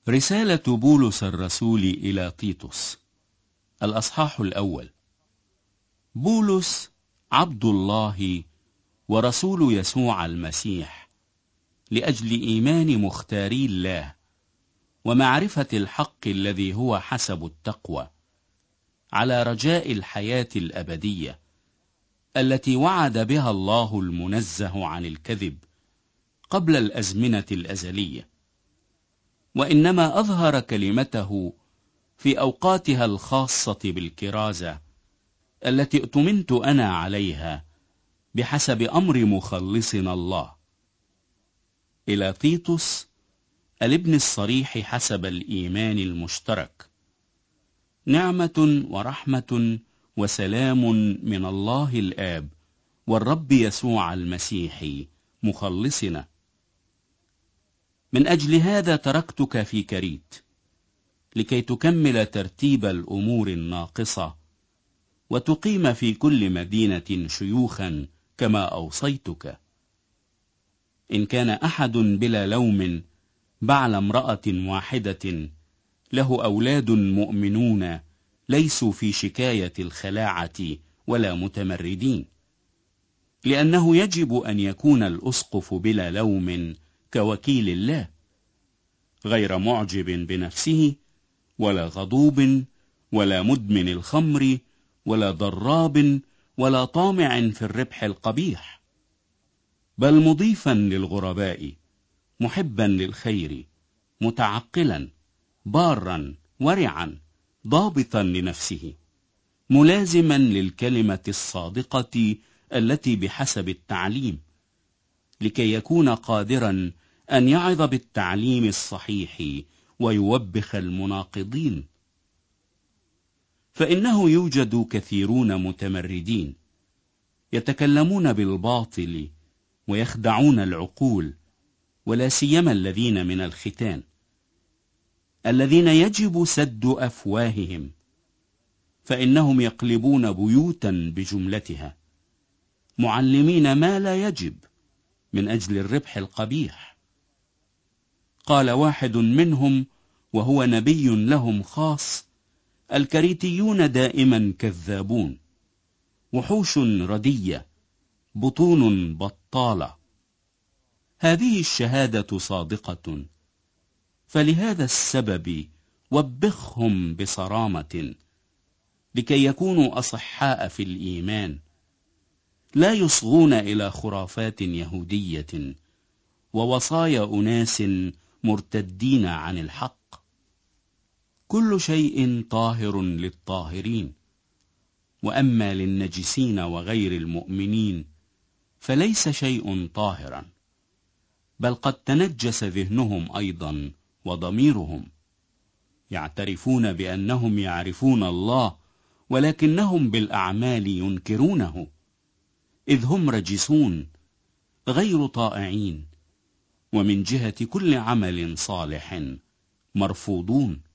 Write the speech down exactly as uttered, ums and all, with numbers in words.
رسالة بولس الرسول إلى تيتوس، الأصحاح الأول. بولس عبد الله ورسول يسوع المسيح، لأجل إيمان مختاري الله ومعرفة الحق الذي هو حسب التقوى، على رجاء الحياة الأبدية التي وعد بها الله المنزه عن الكذب قبل الأزمنة الأزلية، وإنما أظهر كلمته في أوقاتها الخاصة بالكرازة التي اؤتمنت أنا عليها بحسب أمر مخلصنا الله، إلى تيتوس الابن الصريح حسب الإيمان المشترك، نعمة ورحمة وسلام من الله الآب والرب يسوع المسيح مخلصنا. من أجل هذا تركتك في كريت، لكي تكمل ترتيب الأمور الناقصة وتقيم في كل مدينة شيوخا كما أوصيتك. إن كان أحد بلا لوم بعل امرأة واحدة له أولاد مؤمنون ليسوا في شكاية الخلاعة ولا متمردين، لأنه يجب أن يكون الأسقف بلا لوم كوكيل الله، غير معجب بنفسه ولا غضوب ولا مدمن الخمر ولا ضراب ولا طامع في الربح القبيح، بل مضيفا للغرباء، محبا للخير، متعقلا، بارا، ورعا، ضابطا لنفسه، ملازما للكلمة الصادقة التي بحسب التعليم، لكي يكون قادرا أن يعظ بالتعليم الصحيح ويوبخ المناقضين. فإنه يوجد كثيرون متمردين يتكلمون بالباطل ويخدعون العقول، ولا سيما الذين من الختان، الذين يجب سد أفواههم، فإنهم يقلبون بيوتا بجملتها، معلمين ما لا يجب من أجل الربح القبيح. قال واحد منهم وهو نبي لهم خاص: الكريتيون دائما كذابون، وحوش ردية، بطون بطالة. هذه الشهادة صادقة، فلهذا السبب وبخهم بصرامة، لكي يكونوا أصحاء في الإيمان، لا يصغون إلى خرافات يهودية ووصايا أناس مرتدين عن الحق. كل شيء طاهر للطاهرين، وأما للنجسين وغير المؤمنين فليس شيء طاهرا، بل قد تنجس ذهنهم أيضا وضميرهم، يعترفون بأنهم يعرفون الله ولكنهم بالأعمال ينكرونه، إذ هم رجسون غير طائعين، ومن جهة كل عمل صالح مرفوضون.